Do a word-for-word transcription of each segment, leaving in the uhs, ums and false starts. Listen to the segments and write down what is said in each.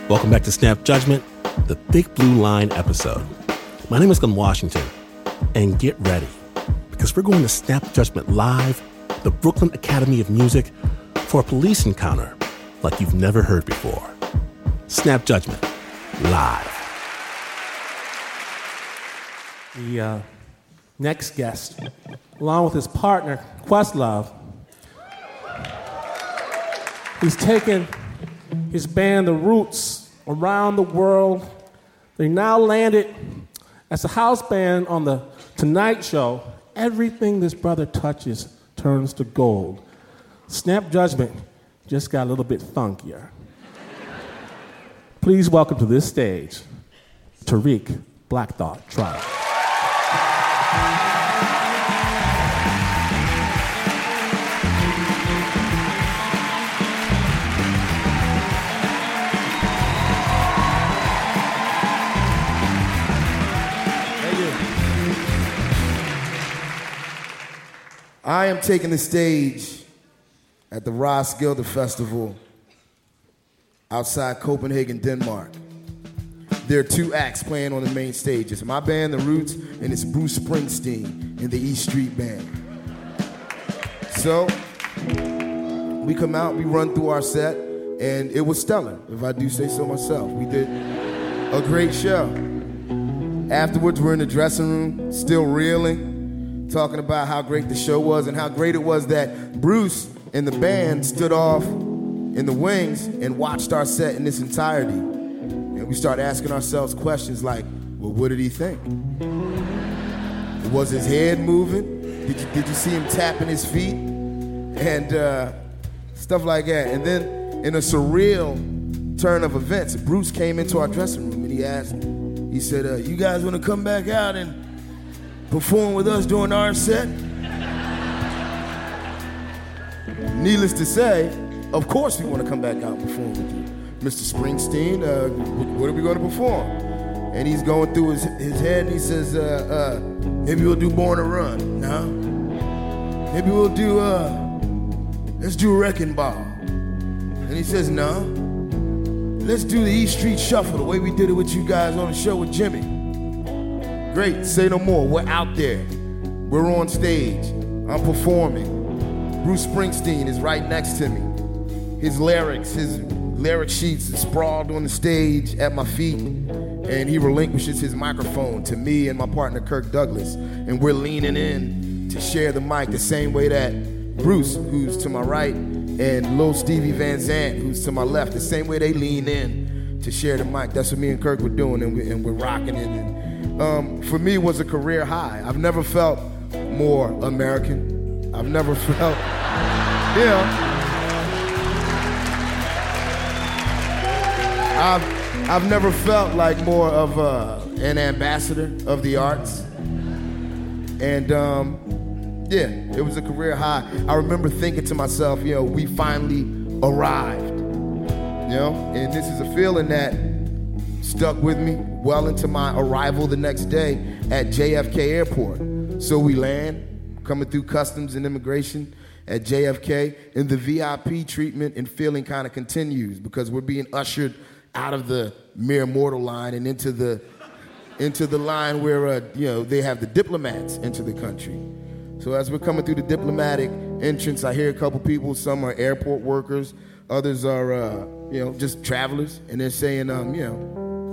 Welcome back to Snap Judgment, the Big Blue Line episode. My name is Glenn Washington, and get ready, because we're going to Snap Judgment live at the Brooklyn Academy of Music for a police encounter like you've never heard before. Snap Judgment, live. The uh, next guest, along with his partner, Questlove, he's taken his band, The Roots, around the world. They now landed as a house band on The Tonight Show. Everything this brother touches turns to gold. Snap Judgment just got a little bit funkier. Please welcome to this stage, Tariq Black Thought Tribe. I am taking the stage at the Roskilde Festival outside Copenhagen, Denmark. There are two acts playing on the main stage. It's my band, The Roots, and it's Bruce Springsteen and the East Street Band. So we come out, we run through our set, and it was stellar, if I do say so myself. We did a great show. Afterwards, we're in the dressing room, still reeling, talking about how great the show was and how great it was that Bruce and the band stood off in the wings and watched our set in its entirety. And we started asking ourselves questions like, well, what did he think? Was his head moving? Did you, did you see him tapping his feet? And uh, stuff like that. And then in a surreal turn of events, Bruce came into our dressing room and he asked, he said, uh, you guys want to come back out and perform with us during our set? Needless to say, of course we want to come back out and perform with you. Mister Springsteen, uh, what are we going to perform? And he's going through his, his head and he says, uh, uh, maybe we'll do Born to Run, no? Maybe we'll do, uh, let's do Wrecking Ball. And he says, no. Let's do the East Street Shuffle, the way we did it with you guys on the show with Jimmy. Great, say no more. We're out there. We're on stage. I'm performing. Bruce Springsteen is right next to me. His lyrics, his lyric sheets are sprawled on the stage at my feet, and he relinquishes his microphone to me and my partner Kirk Douglas, and we're leaning in to share the mic the same way that Bruce, who's to my right, and Lil Stevie Van Zandt, who's to my left, the same way they lean in to share the mic. That's what me and Kirk were doing, and, we, and we're rocking it. And, um, for me, it was a career high. I've never felt more American. I've never felt, you know, I've, I've never felt like more of uh, an ambassador of the arts. And um, yeah, it was a career high. I remember thinking to myself, you know, we finally arrived, you know, and this is a feeling that stuck with me well into my arrival the next day at J F K Airport. So we land, coming through customs and immigration at J F K, and the V I P treatment and feeling kind of continues because we're being ushered out of the mere mortal line and into the into the line where uh, you know, they have the diplomats into the country. So as we're coming through the diplomatic entrance, I hear a couple people. Some are airport workers, others are uh, you know, just travelers, and they're saying, um, you know,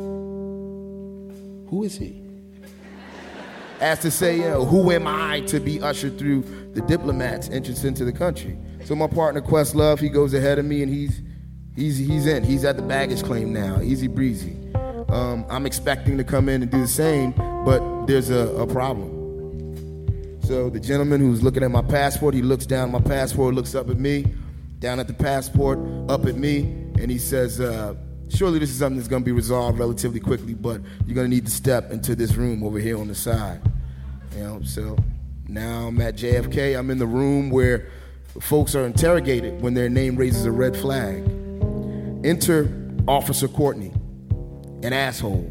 who is he? As to say, you know, who am I to be ushered through the diplomats' entrance into the country? So my partner Questlove, he goes ahead of me, and he's he's he's in. He's at the baggage claim now, easy breezy. Um, I'm expecting to come in and do the same, but there's a, a problem. So the gentleman who's looking at my passport, he looks down at my passport, looks up at me, down at the passport, up at me, and he says, uh, surely this is something that's going to be resolved relatively quickly, but you're going to need to step into this room over here on the side. You know, so now I'm at J F K. I'm in the room where folks are interrogated when their name raises a red flag. Enter Officer Courtney, an asshole.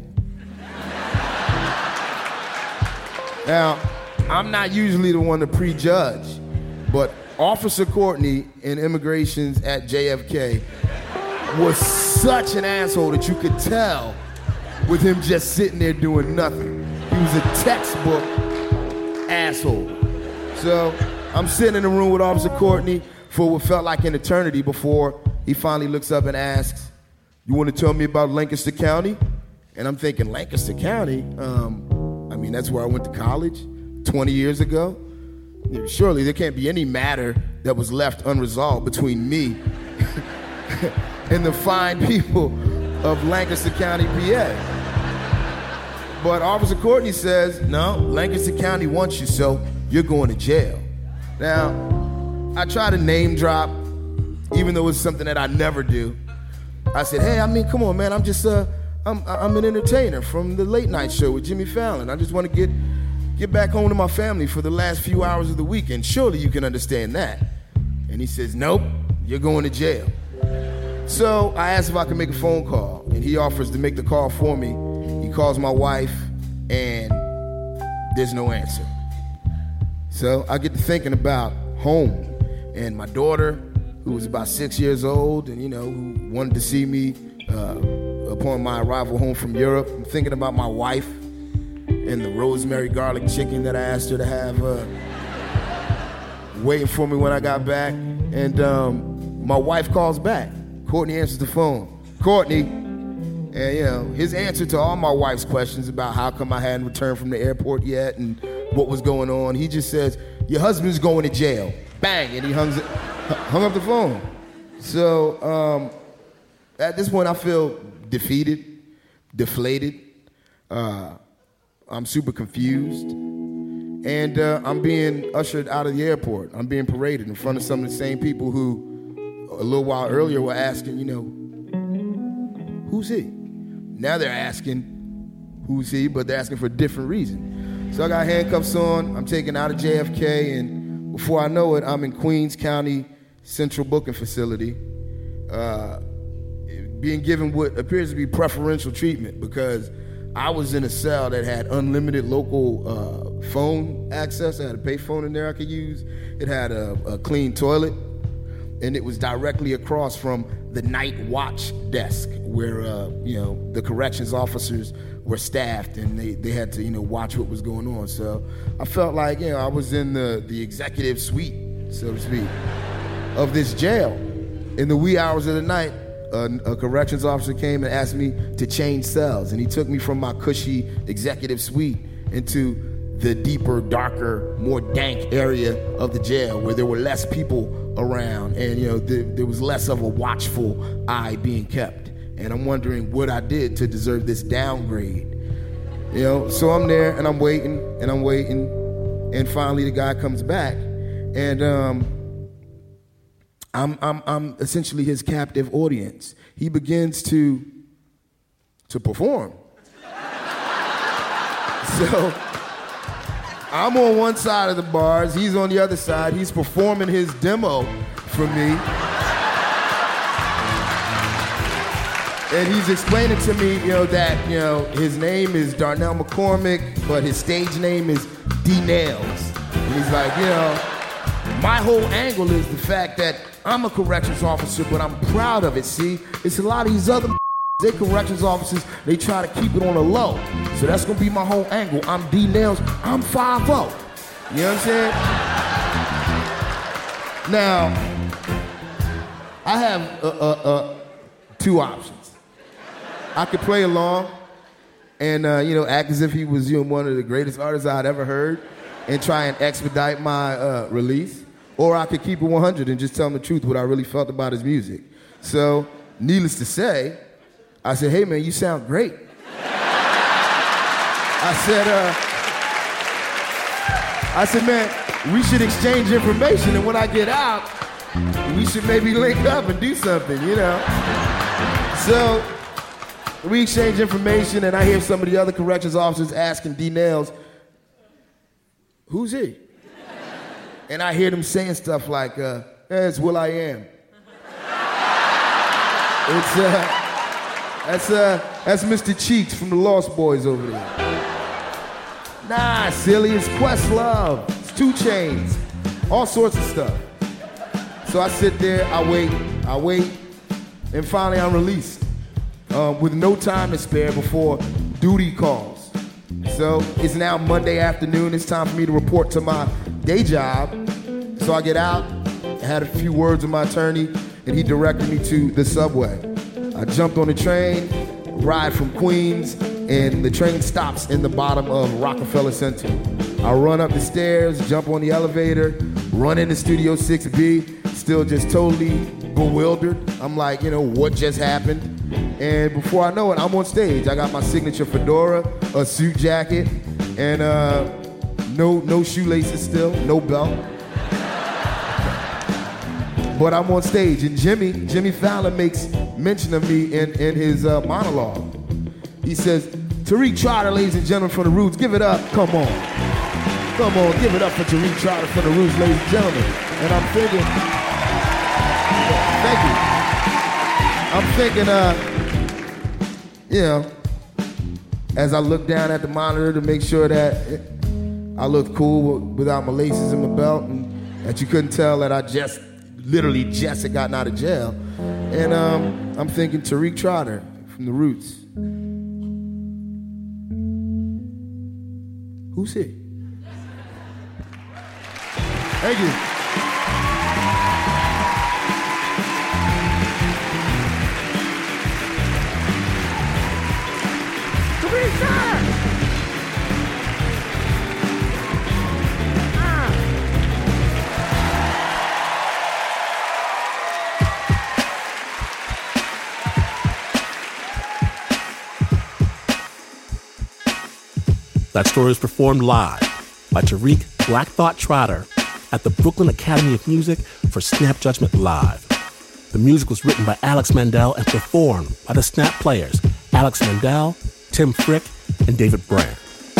Now, I'm not usually the one to prejudge, but Officer Courtney in immigrations at J F K was such an asshole that you could tell with him just sitting there doing nothing. He was a textbook asshole. So I'm sitting in the room with Officer Courtney for what felt like an eternity before he finally looks up and asks, "You want to tell me about Lancaster County?" And I'm thinking, Lancaster County? Um, I mean, that's where I went to college twenty years ago. Surely there can't be any matter that was left unresolved between me and the fine people of Lancaster County, P A. But Officer Courtney says, no, Lancaster County wants you, so you're going to jail. Now, I try to name drop, even though it's something that I never do. I said, hey, I mean, come on, man, I'm just, uh, I'm, I'm an entertainer from the late night show with Jimmy Fallon. I just want to get, get back home to my family for the last few hours of the weekend. Surely you can understand that. And he says, nope, you're going to jail. So I asked if I could make a phone call, and he offers to make the call for me. He calls my wife, and there's no answer. So I get to thinking about home and my daughter, who was about six years old and, you know, who wanted to see me uh, upon my arrival home from Europe. I'm thinking about my wife and the rosemary garlic chicken that I asked her to have uh, waiting for me when I got back. And um, my wife calls back. Courtney answers the phone. Courtney, and you know, his answer to all my wife's questions about how come I hadn't returned from the airport yet and what was going on, he just says, your husband's going to jail. Bang, and he hung, hung up the phone. So um, at this point, I feel defeated, deflated. Uh, I'm super confused. And uh, I'm being ushered out of the airport. I'm being paraded in front of some of the same people who a little while earlier were asking, you know, who's he? Now they're asking, who's he? But they're asking for a different reason. So I got handcuffs on. I'm taken out of J F K, and before I know it, I'm in Queens County Central Booking Facility, uh, being given what appears to be preferential treatment because I was in a cell that had unlimited local uh, phone access. I had a pay phone in there I could use. It had a, a clean toilet, and it was directly across from the night watch desk where, uh, you know, the corrections officers were staffed and they, they had to, you know, watch what was going on. So I felt like, you know, I was in the, the executive suite, so to speak, of this jail. In the wee hours of the night, a, a corrections officer came and asked me to change cells, and he took me from my cushy executive suite into the deeper, darker, more dank area of the jail where there were less people around, and you know there, there was less of a watchful eye being kept. And I'm wondering what I did to deserve this downgrade. You know, so I'm there and I'm waiting and I'm waiting, and finally the guy comes back, and um, I'm I'm I'm essentially his captive audience. He begins to to perform. So I'm on one side of the bars, he's on the other side. He's performing his demo for me. And he's explaining to me, you know, that, you know, his name is Darnell McCormick, but his stage name is D Nails. And he's like, you know, my whole angle is the fact that I'm a corrections officer, but I'm proud of it, see? It's a lot of these other they corrections officers, they try to keep it on the low. So that's gonna be my whole angle. I'm D Nails, I'm five oh. You know what I'm saying? Now, I have uh, uh, uh, two options. I could play along and uh, you know, act as if he was, you know, one of the greatest artists I'd ever heard and try and expedite my uh, release. Or I could keep it one hundred and just tell him the truth, what I really felt about his music. So, needless to say, I said, hey man, you sound great. I said, uh, I said, man, we should exchange information, and when I get out, we should maybe link up and do something, you know? So, we exchange information, and I hear some of the other corrections officers asking D Nails, who's he? And I hear them saying stuff like, uh, hey, it's Will I Am. It's, uh, That's uh, that's Mister Cheeks from the Lost Boys over there. Nah, silly, it's Questlove, it's two Chainz, all sorts of stuff. So I sit there, I wait, I wait, and finally I'm released uh, with no time to spare before duty calls. So it's now Monday afternoon. It's time for me to report to my day job. So I get out, I had a few words with my attorney, and he directed me to the subway. I jumped on the train, ride from Queens, and the train stops in the bottom of Rockefeller Center. I run up the stairs, jump on the elevator, run into Studio six B, still just totally bewildered. I'm like, you know, what just happened? And before I know it, I'm on stage. I got my signature fedora, a suit jacket, and uh, no, no shoelaces still, no belt. But I'm on stage, and Jimmy, Jimmy Fallon makes mention of me in, in his uh, monologue. He says, Tariq Trotter, ladies and gentlemen, from the Roots, give it up, come on. Come on, give it up for Tariq Trotter from the Roots, ladies and gentlemen. And I'm thinking, thank you. I'm thinking, uh, you know, as I look down at the monitor to make sure that it, I looked cool without my laces and my belt, and that you couldn't tell that I just, literally just had gotten out of jail. And um, I'm thinking Tariq Trotter from the Roots. Who's he? Thank you. Tariq Trotter! That story was performed live by Tariq Black Thought Trotter at the Brooklyn Academy of Music for Snap Judgment Live. The music was written by Alex Mandel and performed by the Snap players, Alex Mandel, Tim Frick, and David Brand.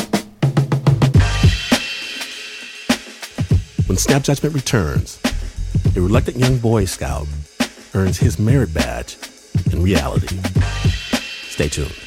When Snap Judgment returns, a reluctant young Boy Scout earns his merit badge in reality. Stay tuned.